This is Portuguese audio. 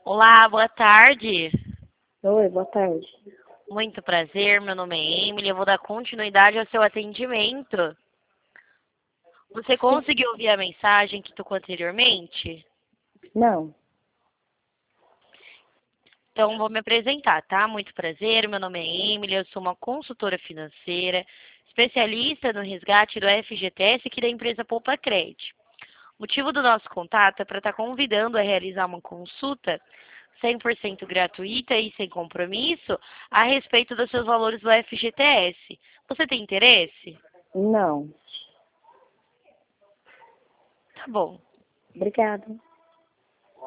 Olá, boa tarde. Oi, boa tarde. Muito prazer, meu nome é Emily. Eu vou dar continuidade ao seu atendimento. Você Sim. conseguiu ouvir a mensagem que tocou anteriormente? Não. Então, vou me apresentar, tá? Muito prazer, meu nome é Emily. Eu sou uma consultora financeira, especialista no resgate do FGTS aqui da empresa Poupa Cred. O motivo do nosso contato é para estar convidando a realizar uma consulta 100% gratuita e sem compromisso a respeito dos seus valores do FGTS. Você tem interesse? Não. Tá bom. Obrigada.